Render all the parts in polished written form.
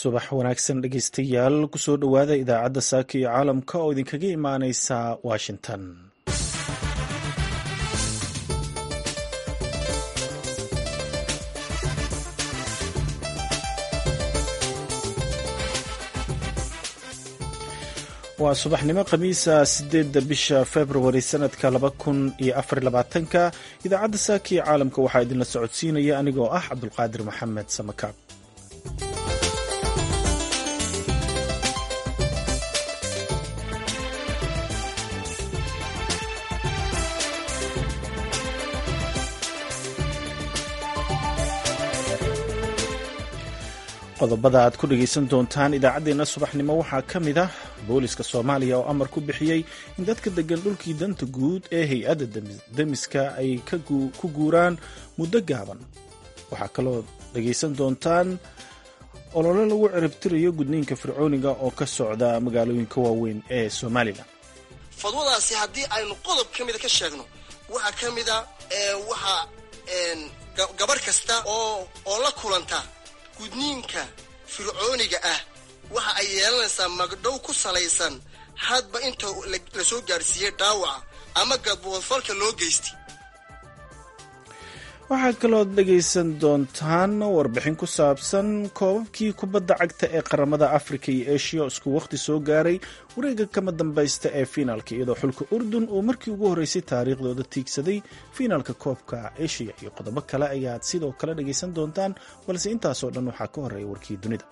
subax wanaagsan dhegeystayaal kusoo dhowaada idaacadda saaka iyo caalamka oo idinkaga imaaneysa washington. waa subaxnimo khamiisa 8 bisha februari sanadka 2024. idaacadda saaka iyo caalamka waxaa idinla socodsiinaya anigoo ah cabdulqaadir maxamed samakaab. qodobada aad ku dhegaysan doontaan idaacaddeenna subaxnimo waxaa ka mid ah booliska soomaaliya oo amar ku bixiyey in dadka deggan dhulkii danta guud ee hay-adda demiska ay ku guuraan muddo gaaban. waxaa kaloo dhegaysan doontaan olole lagu ciribtirayo gudniinka fircooniga oo ka socda magaalooyinka waaweyn ee somalilan. fadwadaasi haddii aynu qodob ka mida ka sheegno waxaa ka mida waxaa gabarh kasta oo la kulanta gudniinka fircooniga ah waxa ay yeelanaysaa magdhow ku salaysan hadba inta la soo gaarsiiyey dhaawaca ama gadboodfalka loo geystay. waxaa kaloo dhegaysan doontaan warbixin ku saabsan koobabkii kubadda cagta ee qaramada afrika iyo eshiya isku wakhti soo gaaray wareega kama dambaysta ee fiinaalka, iyadoo xulka urdun uu markii ugu horreysay taariikhdooda tiigsaday fiinaalka koobka eshiya iyo qodobo kale ayaad sidoo kale dhegaysan doontaan, balse intaasoo dhan waxaa ka horreeya warkii dunida.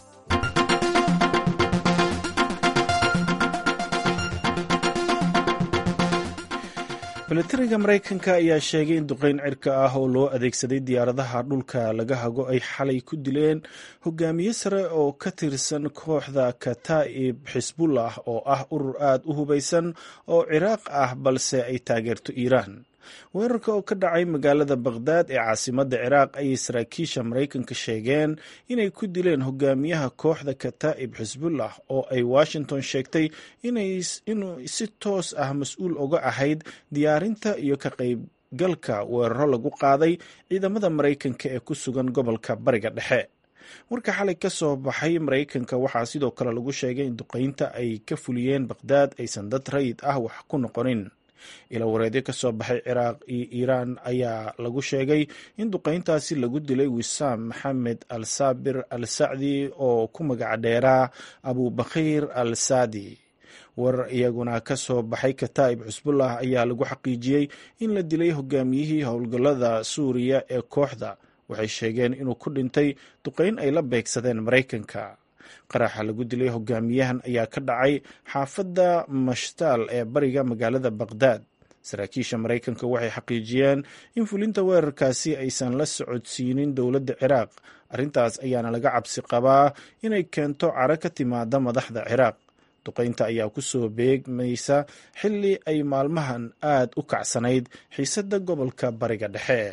milatariga maraykanka ayaa sheegay in duqeyn cirka ah oo loo adeegsaday diyaaradaha dhulka laga hago ay xalay ku dileen hogaamiye sare oo ka tirsan kooxda kataa'ib xisbullah oo ah urur aad u hubaysan oo ciraaq ah balse ay taageerto iiraan. weerarka oo ka dhacay magaalada baqhdaad ee caasimadda ciraaq ayay saraakiisha maraykanka sheegeen inay ku dileen hogaamiyaha kooxda kataa'ib xisbullah oo ay washington sheegtay inuu si toos ah mas-uul uga ahayd diyaarinta iyo ka qaybgalka weeraro lagu qaaday ciidamada maraykanka ee ku sugan gobolka bariga dhexe. warka xalay ka soo baxay maraykanka waxaa sidoo kale lagu sheegay in duqeynta ay ka fuliyeen baqhdaad aysan dad rayid ah wax ku noqonin. ila wareedyo ka soo baxay ciraaq iyo iiraan ayaa lagu sheegay in duqeyntaasi lagu dilay wisaam maxamed al saabir al sacdi oo ku magac dheeraa abubakhiir al saadi. warar iyaguna ka soo baxay kataa'ib xisbullah ayaa lagu xaqiijiyey in la dilay hogaamiyihii howlgallada suuriya ee kooxda. waxay sheegeen inuu ku dhintay duqeyn ay la beegsadeen maraykanka. qaraxa lagu dilay hogaamiyahan ayaa ka dhacay xaafadda mashtaal ee bariga magaalada baqhdaad. saraakiisha maraykanka waxay xaqiijiyeen in fulinta weerarkaasi aysan la socodsiinin dowladda ciraaq. arrintaas ayaana laga cabsi qabaa inay keento caro ka timaada madaxda ciraaq. duqeynta ayaa ku soo beegmaysa xilli ay maalmahan aad u kacsanayd xiisadda gobolka bariga dhexe.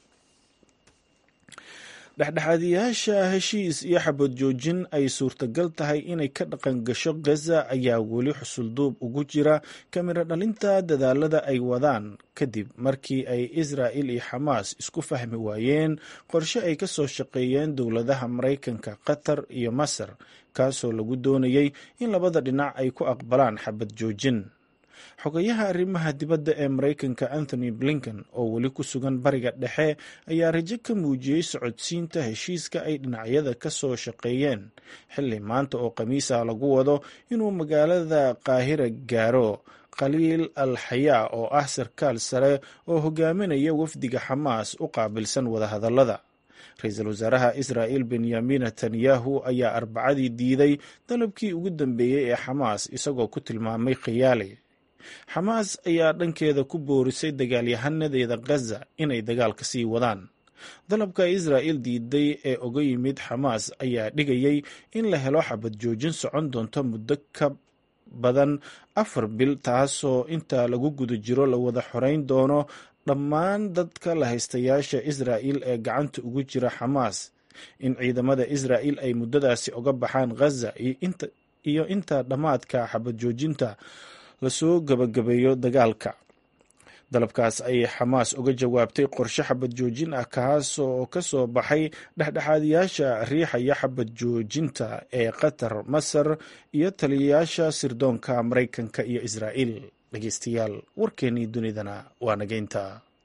dhexdhexaadiyaasha heshiis iyo xabad joojin ay suurtagal tahay inay ka dhaqan gasho gaza ayaa weli xusulduub ugu jira kamiro dhalinta dadaalada ay wadaan kadib markii ay israa'il iyo xamaas isku fahmi waayeen qorshe ay ka soo shaqeeyeen dowladaha maraykanka, qatar iyo masar, kaasoo lagu doonayay in labada dhinac ay ku aqbalaan xabad joojin. xogayaha arrimaha dibadda ee maraykanka anthony blinken oo weli ku sugan bariga dhexe ayaa rajo ka muujiyey socodsiinta heshiiska ay dhinacyada ka soo shaqeeyeen xilli maanta oo khamiisa lagu wado inuu magaalada qaahira gaaro khaliil al xayaa oo ah sarkaal sare oo hogaaminaya wafdiga xamaas u qaabilsan wadahadallada. ra-iisul wasaaraha israa'il benyamin netanyahu ayaa arbacadii diiday dalabkii ugu dambeeyey ee xamaas isagoo ku tilmaamay khiyaali. xamaas ayaa dhankeeda ku boorisay dagaalyahanadeeda gaza inay dagaalka sii wadaan. dalabka israa'il diiday ee uga yimid xamaas ayaa dhigayay in la helo xabad joojin socon doonto muddo ka badan 4 bil, taasoo inta lagu guda jiro la wada xoreyn doono dhammaan dadka la haystayaasha israa'il ee gacanta ugu jira xamaas, in ciidamada israa'il ay muddadaasi uga baxaan gaza iyo inta dhammaadka xabad joojinta lasoo gabagabeeyo dagaalka. dalabkaas ayay xamaas uga jawaabtay qorshe xabad joojin ah kaas oo ka soo baxay dhexdhexaadiyaasha riixaya xabad joojinta ee qatar, masar iyo taliyayaasha sirdoonka maraykanka iyo israa'iil. dhegeystayaal, warkeennii dunidana waa nageynta.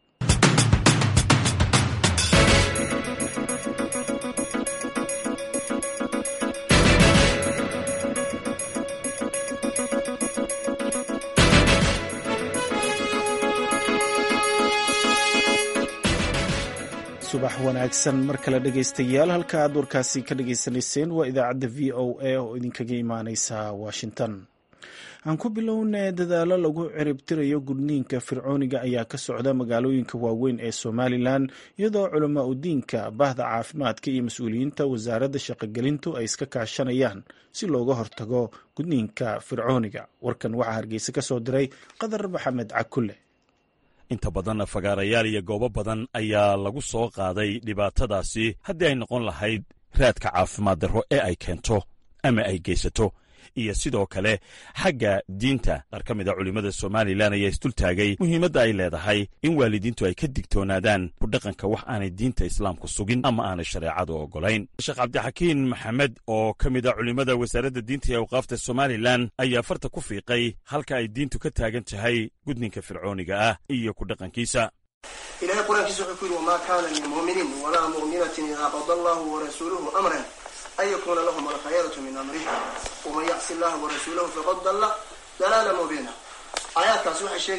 subax wanaagsan mar kale dhegeystayaal, halka aad warkaasi ka dhegeysanayseen waa idaacadda v o a oo idinkaga imaaneysa Washington. aan ku bilownay dadaalo lagu ciribtirayo gudniinka fircooniga ayaa ka socda magaalooyinka waaweyn ee Somalilan, iyadoo culamaa u diinka, bahda caafimaadka iyo mas-uuliyiinta wasaaradda shaqogelintu ay iska kaashanayaan si looga hortago gudniinka fircooniga. warkan waxaa Hargeysa ka soo diray Qadar Maxamed Cakulle. inta badan fagaarayaal iyo goobo badan ayaa lagu soo qaaday dhibaatadaasi haddii ay noqon lahayd raadka caafimaad darro ee ay keento ama ay geysato, iyo sidoo kale xagga diinta. qaar ka mid a culimmada Somalilan ayaa isdultaagay muhiimadda ay leedahay in waalidiintu ay ka digtoonaadaan ku dhaqanka wax aanay diinta islaamku sugin ama aanay shareecadu oggolayn. sheekh cabdixakiin maxamed oo ka mid a culimmada wasaaradda diinta iyo awqaafta Somalilan ayaa farta ku fiiqay halka ay diintu ka taagan tahay gudniinka fircooniga ah iyo ku dhaqankiisa. ilaahay quraankiisa wuxuu ku yidhi wamaa kaana lilmu'miniin walaa mu'minatin idaa qada allahu warasuuluhu amran an yakuuna lahum alkhayaratu min amrihi waman yacsi allaha warasuulahu faqad dalla dalaala mubiina. aayadaas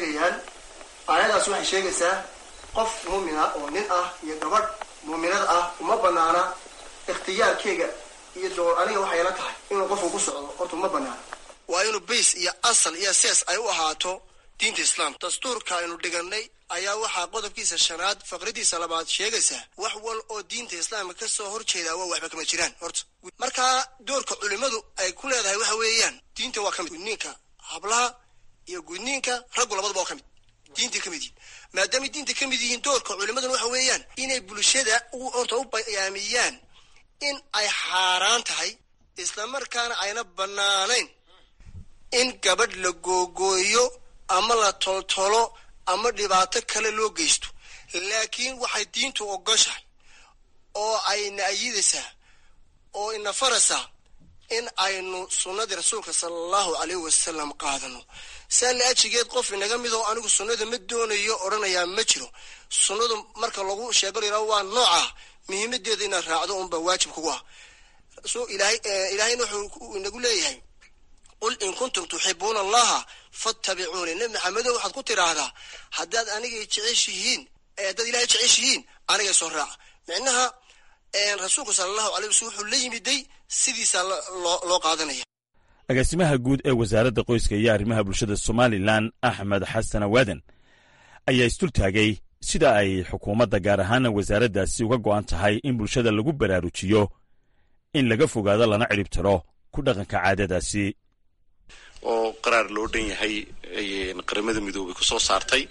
waxay sheegaysaa qof muumina oo nin ah iyo gabadh muuminad ah uma banaana ikhtiyaarkeyga iyo door aniga waxay la tahay inuu qofku ku socdo horta uma banaana. waa inuu bays iyo asal iyo sees ay u ahaato diinta islaamka. dastuurka aynu dhiganay ayaa waxaa qodobkiisa 5 faqradiisa 2 sheegaysaa wax wal oo diinta islaamka ka soo horjeeda waa waxba kama jiraan. horta markaa doorka culimadu ay ku leedahay waxa weeyaan diinta waa kamid, gudniinka hablaha iyo gudniinka raggu labadaba waa kamid, diinta kamid yihiin. maadaama diinta kamid yihiin, doorka culimaduna waxa weeyaan inay bulshada horta u bayaamiyaan in ay xaaraan tahay isla markaana ayna banaanayn in gabadh la googooyo ama la toltolo ama dhibaato kale loo geysto. laakiin waxay diintu ogoshahay oo ay naayidaysaa oo ina faraysaa in aynu sunnadii rasuulka sallallahu alayhi wasallam qaadano. saa la ajigeed qof inaga mid oo anigu sunnada ma doonayo odhanayaa ma jiro. sunnadu marka lagu sheego ilaa waa nooca muhiimadeeda inaad raacdo unba waajib kugu ah. ilaahayna wuxuu inagu leeyahay qul in kuntum tuxibuuna allaha fattabicuuni. nabi maxamedow waxaad ku tiraahdaa haddaad aniga jeceshihiin, haddaad ilahay jeceshihiin aniga soo raaca. micnaha rasuulku sallallahu alayhi wasallam wuxuu la yimiday sidiisa loo qaadanaya. agaasimaha guud ee wasaaradda qoyska iyo arrimaha bulshada Somalilan Axmed Xasan Waadan ayaa isdultaagay sida ay xukuumadda gaar ahaan wasaaraddaasi uga go'an tahay in bulshada lagu baraarujiyo in laga fogaado lana ciribtiro ku dhaqanka caadadaasi. oo qaraar loo dhan yahay qaramada midoobay ku soo saartay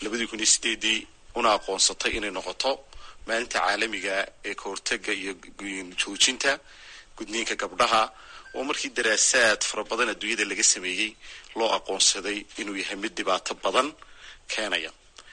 2008 una aqoonsatay inay noqoto maalinta caalamiga ee ka hortagga iyo joojinta gudniinka gabdhaha, oo markii daraasaad fara badan adduunyada laga sameeyey loo aqoonsaday inuu yahay mid dhibaato badan keenaya.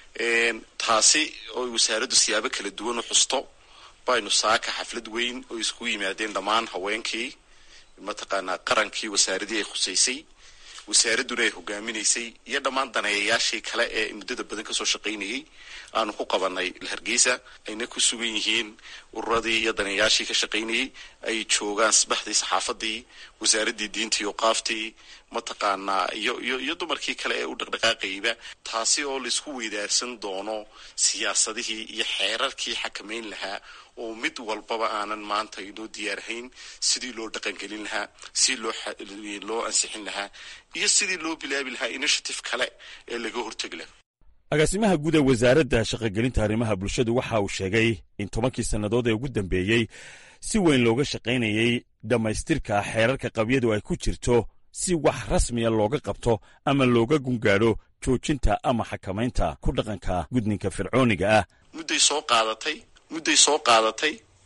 taasi oo wasaaraddu siyaabo kala duwan u xusto baynu saaka xaflad weyn oo isku yimaadeen dhammaan haweenkii mataqaanaa qarankii wasaaradii ay khusaysay, wasaaradduna ay hogaaminaysay, iyo dhammaan daneeyayaashii kale ee muddada badan kasoo shaqaynayay aanu ku qabanay Hargeysa. ayna ku sugan yihiin ururadii iyo daneeyayaashii ka shaqaynayay, ay joogaan sabaxdii saxaafadii, wasaaraddii diinta iyo qaaftii mataqaanaa iyo dumarkii kale ee u dhaqdhaqaaqayba. taasi oo laisku weydaarsan doono siyaasadihii iyo xeerarkii xakamayn lahaa oo mid walbaba aanan maanta inoo diyaarhayn, sidii loo dhaqangelin lahaa, sidii loo ansixin lahaa, iyo sidii loo bilaabi lahaa initiative kale ee laga hortegi lahaa. agaasimaha guud ee wasaaradda shaqogelinta arrimaha bulshadu waxa uu sheegay in 10 sannadood ee ugu dambeeyey si weyn looga shaqaynayay dhammaystirka xeerarka qabyadu ay ku jirto si wax rasmiya looga qabto ama looga gungaadho joojinta ama xakamaynta ku dhaqanka gudniinka fircooniga ah. mudday soo qaadatay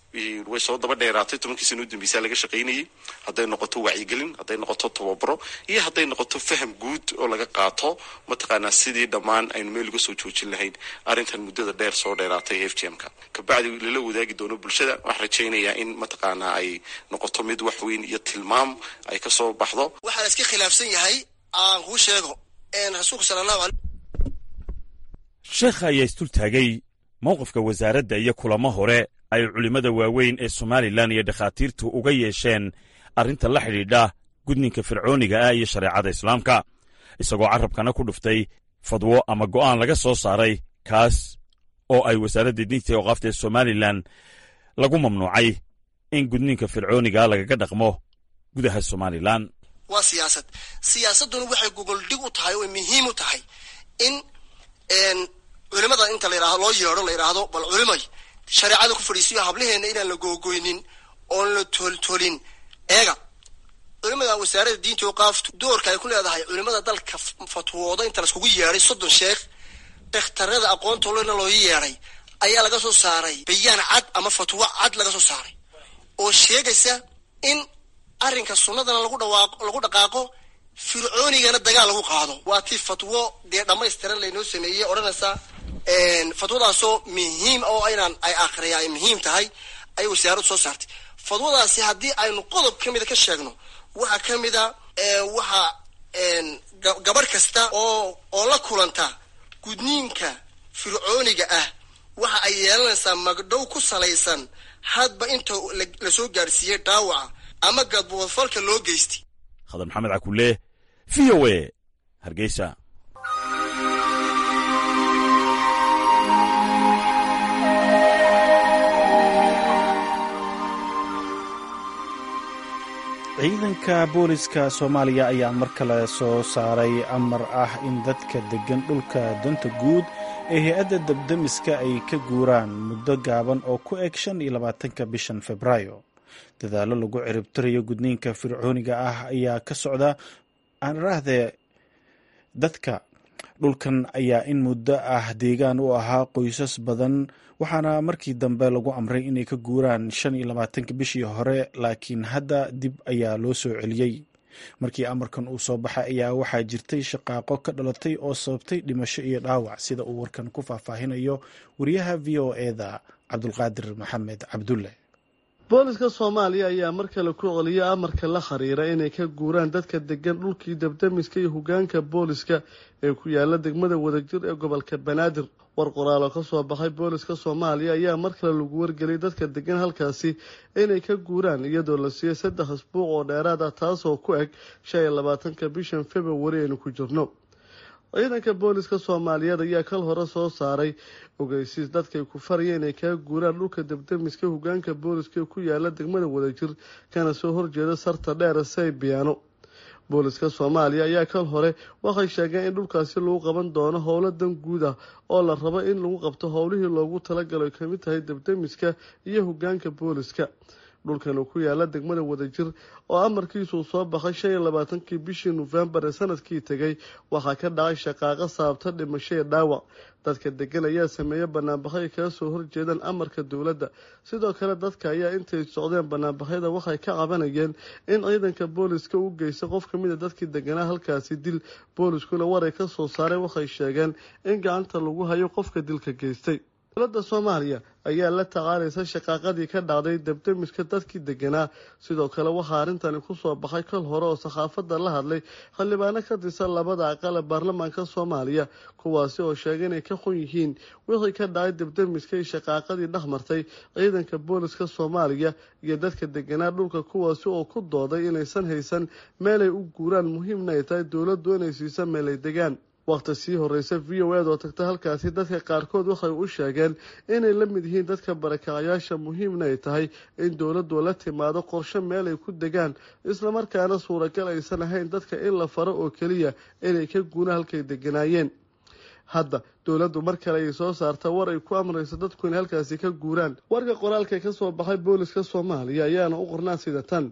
way soo daba dheeraatay 10 sano u dambeysay laga shaqeynayay hadday noqoto wacyigelin hadday noqoto tababaro iyo hadday noqoto faham guud oo laga qaato mataqaanaa sidii dhammaan aynu meel uga soo joojin lahayn arrintan muddada dheer soo dheeraatay FGM-ka kabacdi lala wadaagi doono bulshada waxaan rajaynayaa in mataqaanaa ay noqoto mid wax weyn iyo tilmaam ay ka soo baxdo waxaa iska khilaafsan yahay aan ku sheego rasuulka sallallahu alayhi sheekha ayaa istul taagay mowqifka wasaaradda iyo kulamo hore ay culimmada waaweyn ee Somaliland iyo dhakhaatiirtu uga yeesheen arrinta la xidhiidha gudniinka fircooniga ah iyo shareecada islaamka isagoo carabkana ku dhuftay fadwo ama go'aan laga soo saaray kaas oo ay wasaaradda diinta iyo awqaafta Somaliland lagu mamnuucay in gudniinka fircooniga lagaga dhaqmo gudaha Somaliland waa siyaasaduna waxay gogol dhig u tahay oo muhiim u tahay in culimada inta la yiraahdo bal culimay shareecada ku fadhiisiyo hablaheena inaan la googoynin oo la toltolin eega culimada wasaaradda diinta iyo awqaaftu doorka ay ku leedahay culimada dalka fatwooda inta la iskugu yeeray 30 sheekh dhakhtarada aqoonta loo yeeray ayaa laga soo saaray bayaan cad ama fatwo cad laga soo saaray oo sheegaysa in arrinka sunnadana lagu dhaqaaqo fircoonigana dagaal lagu qaado waa tii fatwo dhamaystiran laynoo sameeyay oranaysa fatwadaasoo muhiim oo ay akhriyay muhiim tahay ay wasaaraddu soo saartay fatwadaasi haddii aynu qodob kamida ka sheegno waxa kamida waxa gabar kasta oo la kulanta gudniinka fircooniga ah waxa ay yeelanaysaa magdhow ku salaysan hadba inta la soo gaarsiiyay dhaawaca ama gadboodfalka loo geystay Khadar Maxamed Cakulle VOA Hargeysa ciidanka booliska Soomaaliya ayaa mar kale soo saaray amar ah in dadka degan dhulka danta guud ee hay'adda dabdamiska ay ka guuraan muddo gaaban oo ku eg 25 bishan Febraayo. Dadaalo lagu ciribtirayo gudniinka fircooniga ah ayaa ka socda dadka dhulkan ayaa in muddo ah deegaan u ahaa qoysas badan waxaana markii dambe lagu amray inay ka guuraan 25 bishii hore laakiin hadda dib ayaa loo soo celiyey markii amarkan uu soo baxay ayaa waxaa jirtay shaqaaqo ka dhalatay oo sababtay dhimasho iyo dhaawac sida uu warkan ku faahfaahinayo wariyaha VOA-da Cabdulqaadir Maxamed Cabdulle booliska Soomaaliya ayaa mar kale ku celiyay amarka la xiriira inay ka guuraan dadka degan dhulkii dabdamiska iyo hoggaanka booliska ee ku yaala degmada Wadajir ee gobolka Banaadir war qoraal ka soo baxay booliska Soomaaliya ayaa mar kale lagu wargeliyay dadka degan halkaasi inay ka guuraan iyadoo la siiyay 3 usbuuc oo dheeraad ah taasoo ku eg 25 bishan February ee ku jirno ciidanka booliska Soomaaliyeed ayaa kal hore soo saaray ogeysiis dadka ku fariyeen inay ka guuraan dhulka dabdamiska hoggaanka booliska ku yaala degmada Wadajir kana soo horjeeda sarta dheer Saybiano booliska Soomaaliya ayaa kal hore waxay sheegeen in dhulkaasi lagu qaban doono howlo dan guud ah oo la rabo in lagu qabto howlihii loogu talagalay kamid tahay dabdamiska iyo hoggaanka booliska dhulkan ku yaala degmada Wadajir oo amarkiisu soo baxay 25 bishii November ee sanadkii tagay waxa ka dhacay shaqaaqa sababta dhimasho dhaawac dadka degan ayaa sameeyay banaanbaxyo ka soo horjeedan amarka dawladda sidoo kale dadka ayaa intay socdeen banaanbaxyada waxay ka cabanayeen in ciidanka booliska uu geysay qof kamid ah dadkii deganaa halkaasi dil booliskuna waray ka soo saaray waxay sheegeen in gacanta lagu hayo qofka dilka geystay dowladda Soomaaliya ayaa la tacaalaysa shaqaaqadii ka dhacday dabdamiska dadkii deganaa sidoo kale waxa arrintan ku soo baxay kal hore oo saxaafadda la hadlay xildhibaano ka tirsan labada aqal ee baarlamaanka Soomaaliya kuwaasi oo sheegay inay ka xun yihiin wixii ka dhacay dabdamiska iyo shaqaaqadii dhaxmartay ciidanka booliska Soomaaliya iyo dadka deganaa dhulka kuwaasi oo ku dooday inaysan haysan meel ay u guuraan muhiimna ay tahay dowladdu inay siiso meel ay degaan waqti sii horeysa VOA oo tagta halkaasi dadka qaarkood waxay u sheegeen inay la mid yihiin dadka barakacayaasha muhiimna ay tahay in dowladdu la timaado qorshe meel ay ku degaan isla markaana suuragal aysan ahayn dadka in la faro oo kaliya inay ka guuna halkay deganaayeen hadda dowladdu mar kale ay soo saartay war ay ku amrayso dadku in halkaasi ka guuraan warka qoraalka ka soo baxay booliska Soomaaliya ayaana u qornaa sida tan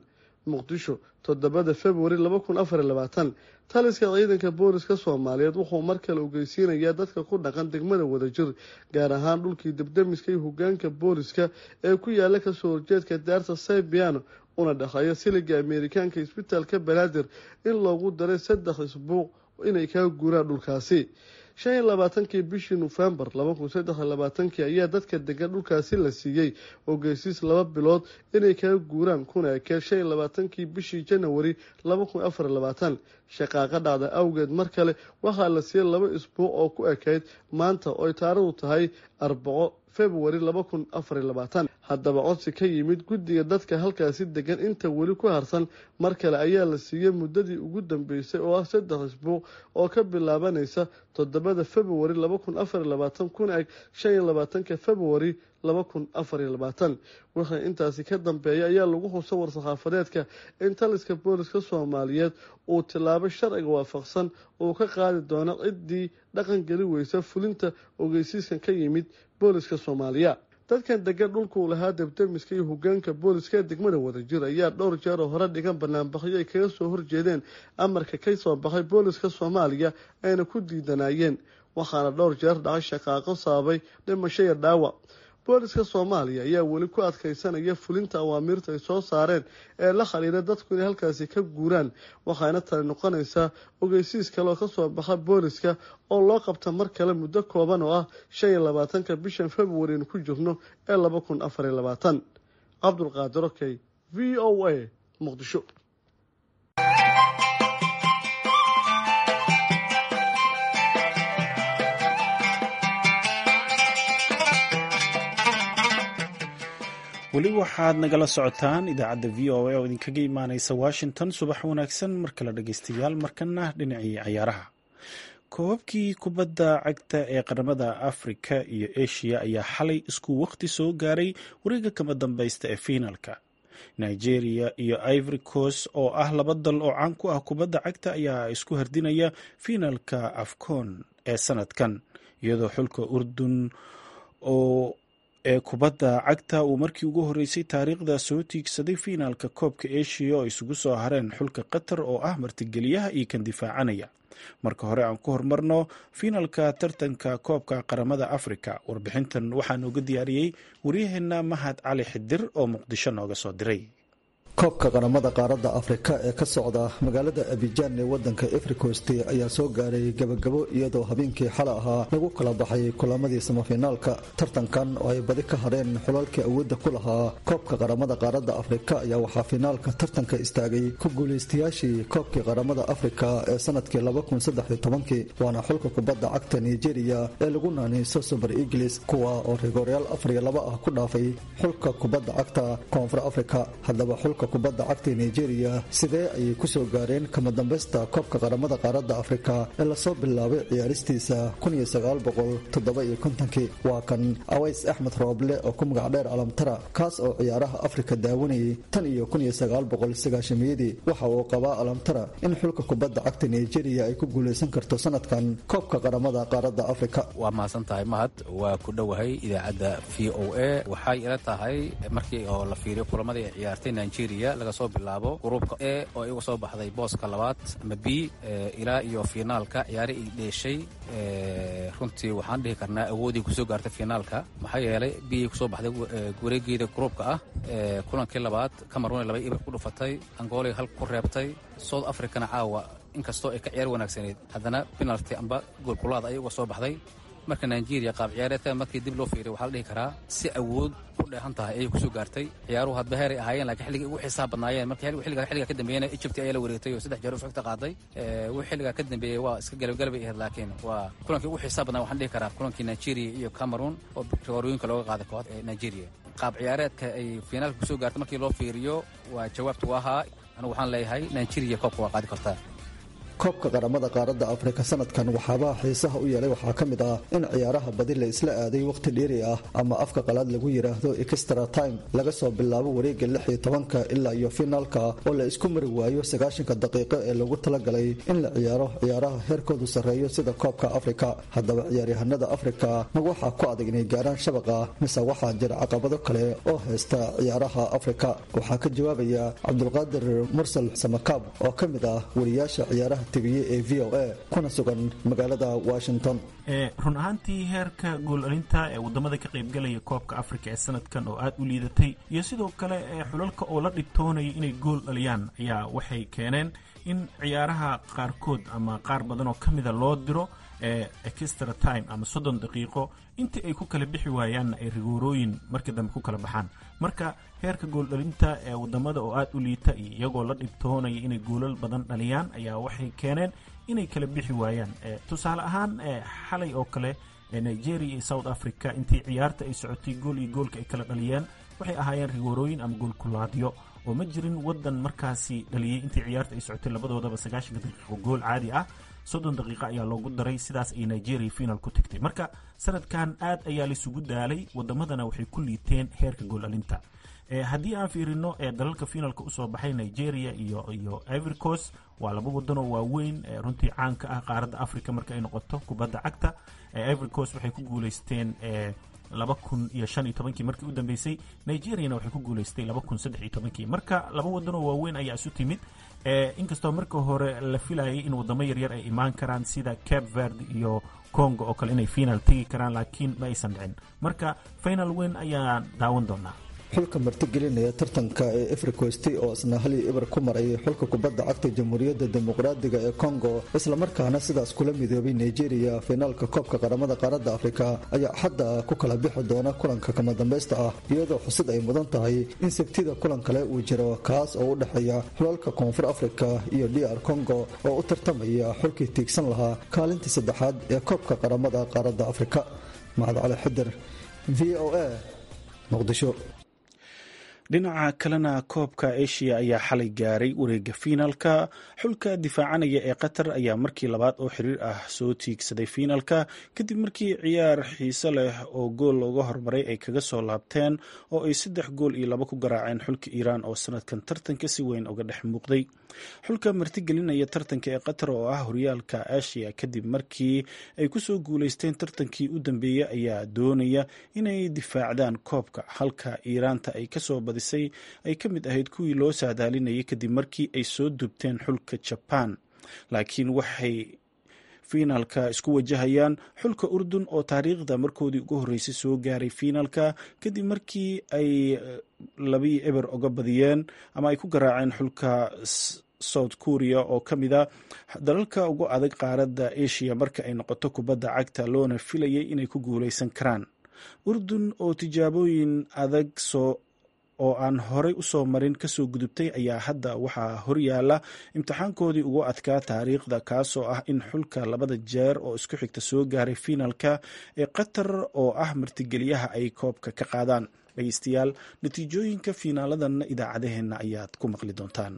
muqdisho 7 February 2024 taliska ciidanka booliska Soomaaliyeed wuxuu markale ogeysiinayaa dadka ku dhaqan degmada Wadajir gaar ahaan dhulkii dibdamiska iyo hogaanka booliska ee ku yaala ka soo horjeedka daarta Saybiano una dhaxaya siliga Ameerikaanka isbitaalka Banaadir in loogu daray 3 isbuuc inay ka guuraan dhulkaasi 25 bishii November 2023 ayaa dadka degan dhulkaasi la siiyay ogeysiis 2 bilood inay ka guuraan kuna ka 25 bishii January 2024 shaqaaqa dhacda awgeed mar kale waxa la siiyay 2 isbuuc oo ku ekayd maanta oo taariikhdu tahay 4 February 2024 haddaba codsi ka yimid guddiga dadka halkaasi degan inta weli ku harsan mar kale ayaa la siiyay muddadii ugu dambeysay oo 3 isbuuc oo ka bilaabanaysa 7 February 2024 kuna eg 25 February 2024 waxa intaasi ka dambeeyay ayaa lagu xusay war-saxaafadeedka in taliska booliska Soomaaliyeed uu tilaabo sharciga waafaqsan oo ka qaadi doono ciddii dhaqan geli weysa fulinta ogeysiiskan ka yimid booliska Soomaaliya dadkan degan dhulka uu lahaa dibdamiska iyo hogaanka booliska degmada Wadajir ayaa dhowr jeer hore dhigan banaanbaxyo ay kaga soo horjeedeen amarka ka soo baxay booliska Soomaaliya ayna ku diidanayeen waxaana dhowr jeer dhacay shaqaaqo sababay dhimasho iyo dhaawac booliska Soomaaliya ayaa weli ku adkeysanaya fulinta awaamirta ay soo saareen ee la xiriira dadku inay halkaasi ka guuraan waxaana tani noqonaysaa ogeysiis kale oo ka soo baxa booliska oo loo qabta mar kale muddo kooban oo ah 25 bishan February ku jirno ee 2024 Cabdulqaadir Okey VOA Muqdisho weli waxaad nagala socotaan idaacadda VOA oo idinkaga imaaneysa Washington subax wanaagsan marka la dhageystayaal markana dhinacii ciyaaraha koobkii kubadda cagta ee qaramada Afrika iyo Asia ayaa xalay isku waqti soo gaaray wareegga kama dambaysta ee finalka Nigeria iyo Ivory Coast oo ah laba dal oo caan ku ah kubadda cagta ayaa isku hardinaya finalka AFCON ee sanadkan iyadoo xulka Urdun oo ee kubadda cagta uu markii ugu horeysay taariikhda soo tiigsaday finaalka koobka Asia oo isugu soo hareen xulka Qatar oo ah martigeliyaha iyo kan difaacanaya marka hore aan ku hormarno finaalka tartanka koobka qaramada Afrika warbixintan waxaa nooga diyaariyay wariyaheena Mahad Cali Xidir oo Muqdisho nooga soo diray koobka qaramada qaaradda Afrika ee ka socda magaalada Abidjan ee wadanka Ivory Coast ayaa soo gaaray gabagabo iyadoo habeenkii xalay ahaa lagu kala baxay kulamadii semifinaalka tartankan oo ay badi ka hareen xulalkii awoodda ku lahaa koobka qaramada qaaradda Afrika ayaa waxaa finaalka tartanka istaagay ku guuleystayaashii koobkii qaramada Afrika ee sanadkii 2013 waana xulka kubadda cagta Nigeria ee lagu naanayso Super Eagles kuwa oo rigoryaal 4-2 ah ku dhaafay xulka kubadda cagta Koonfur Afrika haddaba xulka kubadda cagta Nigeria sidee ay ku soo gaareen kama dambaysta koobka qaramada qaaradda Afrika ee la soo bilaabay ciyaaristiisa 1957 waa kan Aways Ahmed Roble oo ku magac dheer Alamtara kaas oo ciyaaraha Afrika daawanayay tan iyo 1990 waxa uu qabaa Alamtara in xulka kubadda cagta Nigeria ay ku guuleysan karto sanadkan koobka qaramada qaaradda Afrika waa maasantahay mahad waa ku dhawahay idaacadda VOA waxay ila tahay markii oo la fiiriyo kulamada ay ciyaartay Nigeria laga soo bilaabo gruubka A oo ay uga soo baxday booska labaad ama B ilaa iyo finaalka ciyaari ay dheeshay runtii waxaan dhihi karnaa awoodii ku soo gaartay finaalka maxaa yeelay B ay ku soo baxday wareegeeda gruubka ah kulankii labaad Cameroon 2-0 ku dhufatay Angola hal ku reebtay South Africa caawa inkastoo ay ka ciyaar wanaagsaneed haddana penalty amba gool kulaad ay uga soo baxday marka Nigeria qaab ciyaareedka markii dib loo fiiriyo waxa la dhihi karaa si awood ku dheehan tahay ay ku soo gaartay ciyaaruhu hadba heer ay ahaayeen laakiin xilliga ugu xisaab badnaayeen markii xilliga ka dambeeyay Egypt ayaa la wareegtay oo 3 jeer u xigta qaaday wixii xilliga ka dambeeyay waa iska galabgalay ahayd laakiin waa kulankii ugu xisaab badnaa waxaan dhihi karaa kulankii Nigeria iyo Cameroon oo rigoorooyinka looga qaaday kooxda Nigeria qaab ciyaareedka ay finaalka ku soo gaartay markii loo fiiriyo waa jawaabtu waa haa anigu waxaan leeyahay Nigeria koobka waa qaadi kartaa koobka qaramada qaaradda afrika sanadkan waxaabaha xiisaha u yeelay waxaa ka mid ah in ciyaaraha badi la isla aaday wakhti dheeri ah ama afka qalaad lagu yidhaahdo extra time laga soo bilaabo wareega 16 ilaa iyo finaalka oo la isku mari waayo 90 daqiiqo ee lagu talagalay in la ciyaaro ciyaaraha heerkoodu sarreeyo sida koobka afrika. haddaba ciyaaryahanada afrika ma waxaa ku adag inay gaaraan shabaqa mise waxaa jira caqabado kale oo haysta ciyaaraha afrika? waxaa ka jawaabaya cabdulqaadir mursal samakaab oo ka mid ah wariyaasha ciyaaraha tibiye ee VOA kuna sugan magaalada Washington. run ahaantii heerka gool dhalinta ee wadamada ka qaybgalaya koobka afrika ee sanadkan oo aad u liidatay iyo sidoo kale xulalka oo la dhibtoonaya inay gool dhaliyaan ayaa waxay keeneen in ciyaaraha qaarkood ama qaar badan oo ka mida loo diro extra time ama 30 daqiiqo intii ay ku kala bixi waayaan ay rigoorooyin markii dambe ku kala baxaan. marka heerka gool dhalinta ee wadamada oo aad u liita iyagoo la dhibtoonaya inay goolal badan dhaliyaan ayaa waxay keeneen inay kala bixi waayaan. tusaale ahaan xalay oo kale Nigeria iyo South Africa intii ciyaarta ay socotay gool iyo goolka ay kala dhaliyeen waxay ahaayeen rigoorooyin ama gool kulaadyo oo ma jirin wadan markaasi dhaliyay intii ciyaarta ay socotay labadoodaba 90 daqiiqo gool caadi ah. 30 daqiiqo ayaa loogu daray sidaas ay Nigeria final ku tagtay. marka sanadkan aad ayaa la isugu daalay wadamadana waxay ku liiteen heerka gool dhalinta. haddii aan fiirino dalalka finalka u soo baxay Nigeria iyo Ivory Coast waa laba wadan oo waaweyn runtii caan ka ah qaaradda Afrika marka ay noqoto kubadda cagta. Ivory Coast waxay ku guuleysteen 2015 markii u dambeysay, Nigeria waxay ku guuleystay 2013. marka laba wadan oo waaweyn ayaa isu timid. inkastoo marka hore la filayay in wadamo yaryar ay imaan karaan sida Cape Verde iyo Congo oo kale inay final tagi karaan laakiin ma aysan dhicin. marka final weyn ayaa daawan doonaa. xulka martigelinaya tartanka ee Ivory Coast oo isna hal iyo eber ku maray xulka kubadda cagta Jamhuuriyadda Dimuqraadiga ee Congo isla markaana sidaas kula midoobay Nigeria finaalka koobka qaramada qaaradda Afrika ayaa hadda ku kala bixi doona kulanka kama dambaysta ah iyadoo xusid ay mudan tahay in sabtida kulan kale uu jiro kaas oo u dhaxeeya xulalka Koonfur Afrika iyo DR Congo oo u tartamaya xulkii tiigsan lahaa kaalinta saddexaad ee koobka qaramada qaaradda Afrika. Mahad Cali Xadir, VOA, Muqdisho. dhinaca kalena koobka Asia ayaa xalay gaaray wareega finaalka. xulka difaacanaya ee Qatar ayaa markii labaad oo xiriir ah soo tiigsaday finaalka kadib markii ciyaar xiiso leh oo gool looga hormaray ay kaga soo laabteen oo ay 3-2 ku garaaceen xulka Iiraan oo sanadkan tartanka si weyn uga dhex muuqday. xulka martigelinaya tartanka ee Qatar oo ah horyaalka Asia kadib markii ay ku soo guuleysteen tartankii u dambeeyay ayaa doonaya inay difaacdaan koobka halka Iiraanta ay ka soo ay ka mid ahayd kuwii loo saadaalinayay kadib markii ay soo dubteen xulka Japan. laakiin waxay finaalka isku wajahayaan xulka Urdun oo taariikhda markoodii ugu horeysay soo gaaray finaalka kadib markii ay 2-0 uga badiyeen ama ay ku garaaceen xulka South Korea oo ka mid ah dalalka ugu adag qaaradda Asia marka ay noqoto kubadda cagta loona filayay inay ku guuleysan karaan. Urdun oo tijaabooyin adag oo aan horey u soo marin ka soo gudubtay ayaa hadda waxaa horyaala imtixaankoodii ugu adkaa taariikhda kaasoo ah in xulka labada jeer oo isku xigta soo gaaray finaalka ee Qatar oo ah martigeliyaha ay koobka ka qaadaan. dhegeystayaal natiijooyinka finaaladanna idaacadaheenna ayaad ku maqli doontaan.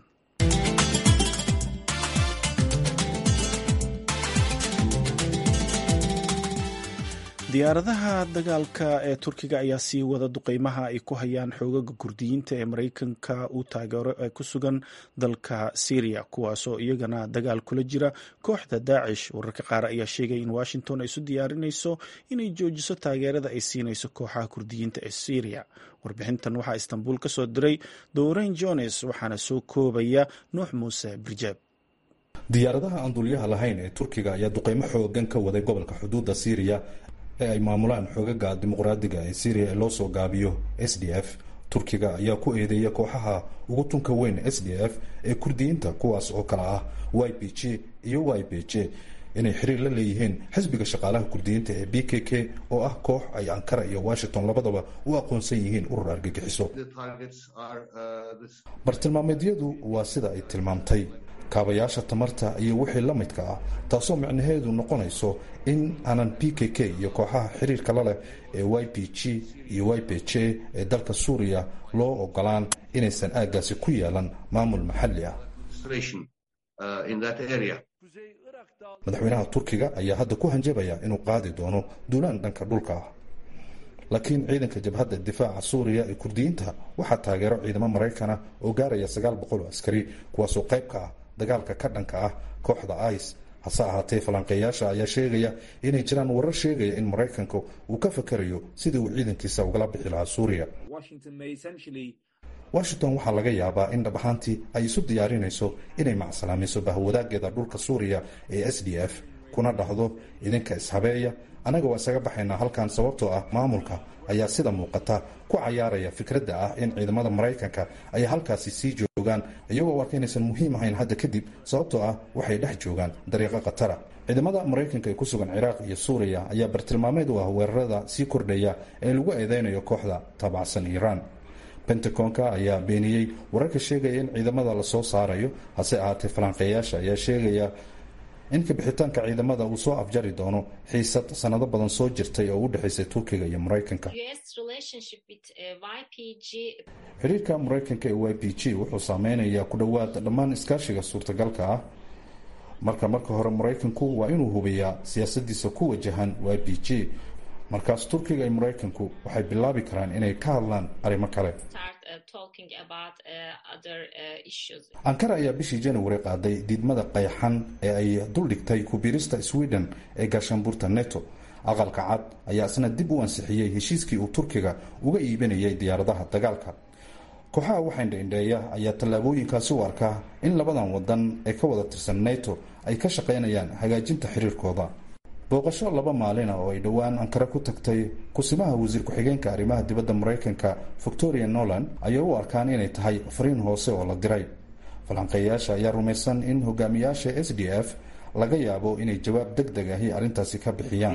diyaaradaha dagaalka ee Turkiga ayaa sii wada duqeymaha ay ku hayaan xoogaga Kurdiyiinta ee Mareykanka uu taageero ee ku sugan dalka Syria kuwaasoo iyagana dagaal kula jira kooxda Daesh. wararka qaar ayaa sheegay in Washington ay isu diyaarinayso inay joojiso taageerada ay siinayso kooxaha Kurdiyiinta ee Syria. warbixintan waxaa Istanbul ka soo diray Dowrain Jones waxaana soo koobaya Nuux Muuse Birjaab. diyaaradaha aan duuliyaha lahayn ee Turkiga ayaa duqeymo xoogan ka waday gobolka xuduudda Syria ee ay maamulaan xoogaga dimuqraadiga ee Syria ee loo soo gaabiyo SDF. Turkiga ayaa ku eedeeya kooxaha ugu tunka weyn SDF ee Kurdiyiinta kuwaas oo kala ah YPG iyo YPJ inay xiriir la leeyihiin xisbiga shaqaalaha Kurdiyiinta ee PKK oo ah koox ay Ankara iyo Washington labadaba u aqoonsan yihiin urur argagixiso. bartilmaameedyadu waa sida ay tilmaamtay kaabayaasha tamarta iyo wixii la midka ah taasoo micnaheedu noqonayso in aanan PKK iyo kooxaha xiriirka la leh ee YPG iyo YPJ ee dalka Suuriya loo ogolaan inaysan aaggaasi ku yeelan maamul maxalli ah. madaxweynaha turkiga ayaa hadda ku hanjabaya inuu qaadi doono duulaan dhanka dhulka ah, laakiin ciidanka jabhadda difaaca suuriya ee kurdiyiinta waxaa taageero ciidamo maraykana oo gaaraya 900 askari kuwaasoo qayb ka ah dagaalka ka dhanka ah kooxda ice. hase ahaatee falanqeeyaasha ayaa sheegaya inay jiraan warar sheegaya in maraykanka uu ka fakarayo sidii uu ciidankiisa ugala bixi lahaa suuriya. washington waxaa laga yaabaa in dhab ahaantii ay isu diyaarinayso inay macsalaamayso bahwadaageeda dhulka suuriya ee SDF kuna dhahdo idinka ishabeeya, anaga waa isaga baxaynaa halkan sababtoo ah maamulka ayaa sida muuqata ku cayaaraya fikradda ah in ciidamada maraykanka ay halkaasi sii joogaan iyagoo u arka inaysan muhiim ahayn hadda kadib sababtoo ah waxay dhex joogaan dariiqo khatara. ciidamada maraykanka ee ku sugan ciraaq iyo suuriya ayaa bartilmaameed u ah weerarada sii kordhaya ee lagu eedeynayo kooxda taabacsan iiraan. pentagonka ayaa beeniyey wararka sheegaya in ciidamada la soo saarayo, hase ahaatee falanqeeyaasha ayaa sheegaya in kabixitaanka ciidamada uu soo afjari doono xiisad sanado badan soo jirtay oo u dhexaysay turkiga iyo maraykanka. xiriirka maraykanka ee YPG wuxuu saameynayaa ku dhowaad dhammaan iskaashiga suurtagalka ah. marka hore maraykanku waa inuu hubiyaa siyaasadiisa ku wajahan YPG, markaas turkiga iyo maraykanku waxay bilaabi karaan inay ka hadlaan arrimo kale. ankara ayaa bishii January qaaday diidmada qayxan ee ay duldhigtay ku biirista Sweden ee gaashaanbuurta NATO. aqalka cad ayaa isna dib u ansixiyey heshiiskii uu turkiga uga iibinayay diyaaradaha dagaalka. kooxaha waxaindheindheeya ayaa tallaabooyinkaasi u arkaa in labadan wadan ee ka wada tirsan NATO ay ka shaqaynayaan hagaajinta xiriirkooda. booqasho 2 maalin oo ay dhowaan ankara ku tagtay kusimaha wasiir ku-xigeenka arrimaha dibadda maraykanka Victoria Nolan ayaa u arkaan inay tahay fariin hoose oo la diray. falanqeeyaasha ayaa rumaysan in hogaamiyaasha SDF laga yaabo inay jawaab degdeg ahi arrintaasi ka bixiyaan.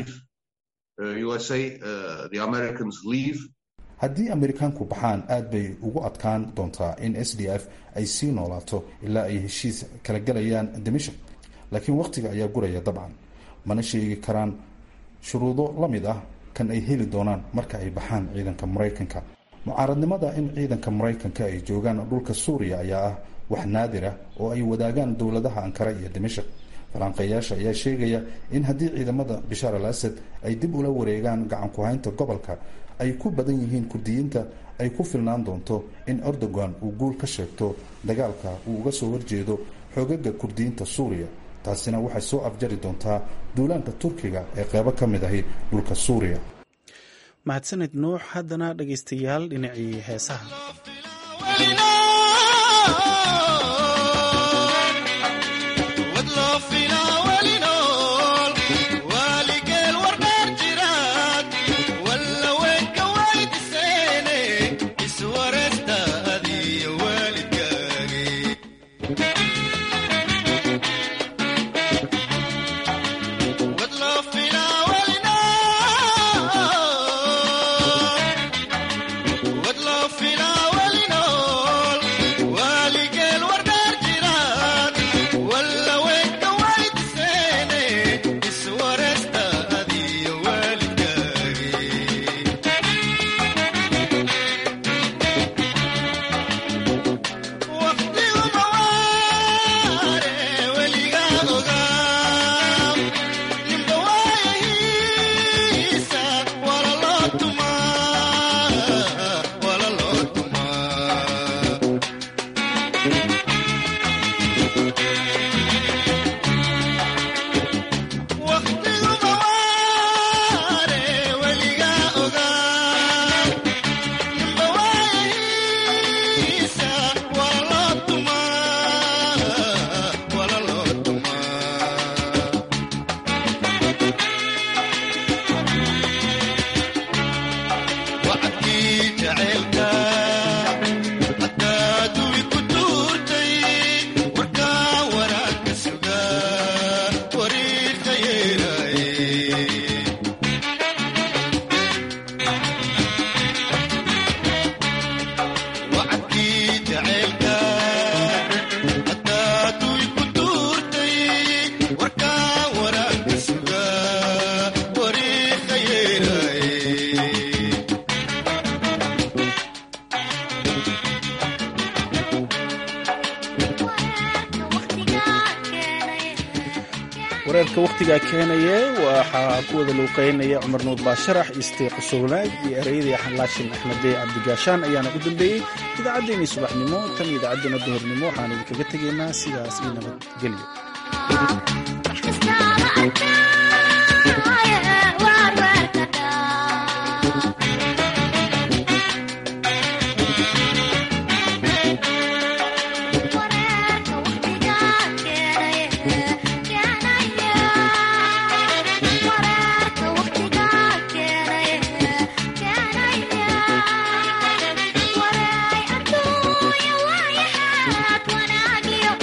haddii Amerikaanku baxaan aad bay ugu adkaan doontaa in SDF ay sii noolaato ilaa ay heshiis kala galayaan Dimashq, laakiin waqtiga ayaa guraya dabcan. mana sheegi karaan shuruudo la mid ah kan ay heli doonaan marka ay baxaan ciidanka maraykanka. mucaaradnimada in ciidanka maraykanka ay joogaan dhulka suuriya ayaa ah wax naadir ah oo ay wadaagaan dowladaha ankara iyo dimashq. falanqeeyaasha ayaa sheegaya in haddii ciidamada Bashar al-Assad ay dib ula wareegaan gacan ku haynta gobolka ay ku badan yihiin kurdiyiinta ay ku filnaan doonto in Erdogan uu guul ka sheegto dagaalka uu uga soo horjeedo xoogagga kurdiyiinta suuriya. taasina waxay soo afjari doontaa duulaanka turkiga ee qaybo ka mid ahi dhulka suuriya. mahadsanid nuux. haddana dhegaystayaal dhinacii heesaha. What love in our wareerka wakhtigaa keenaya waxaa ku wada luuqeynaya cumar nuur baasharax iste qusownaag iyo ereyadii xanlaashin axmede cabdigaashaan ayaana u dambeeyey idaacaddeenii subaxnimo tan iyo idaacaddeenna duhurnimo waxaan idinkaga tegaynaa sidaas iyo nabadgelyo